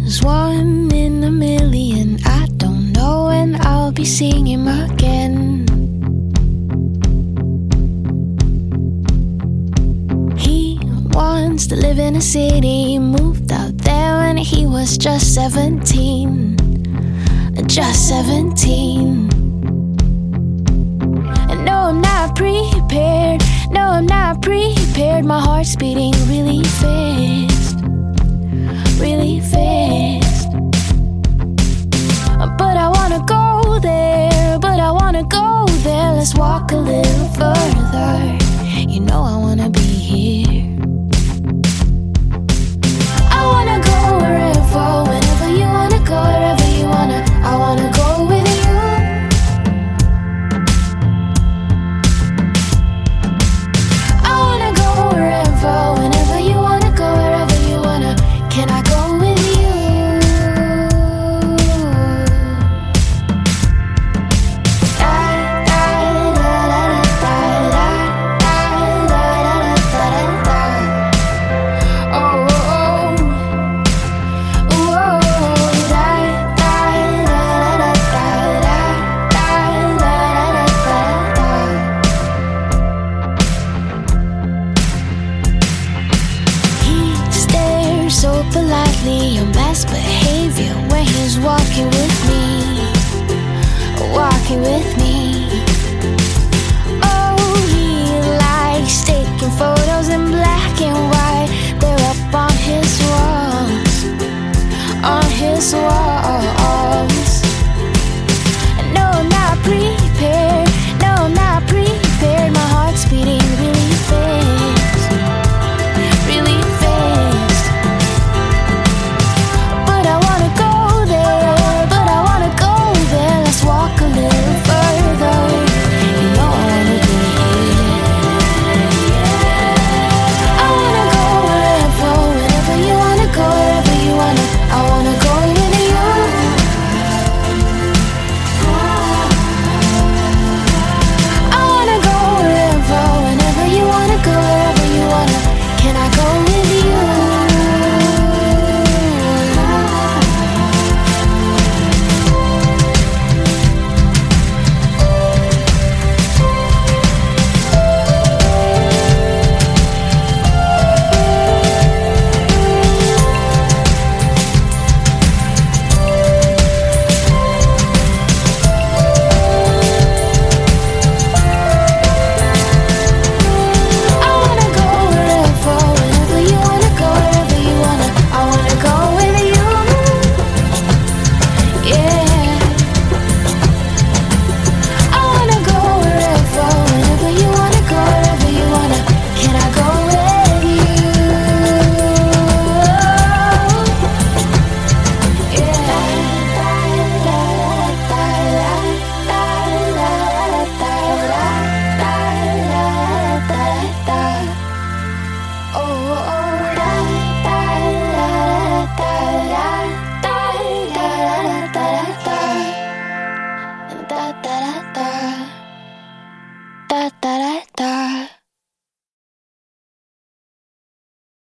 He's one in a million. I don't know when I'll be seeing him again. He wants to live in a city, moved out there when he was just 17. Just 17. And no, I'm not prepared. No, I'm not prepared. My heart's beating really fast, really fast. But I wanna go there, but I wanna go there. Let's walk a little further. You know I wanna be here. I wanna go wherever, whenever you wanna go, wherever you wanna. I wanna go with you. I wanna go wherever, whenever you wanna go, wherever you wanna. Can I go with you? So politely on best behavior when he's walking with me, walking with me. Oh, he likes taking photos in black and white. They're up on his walls, on his walls.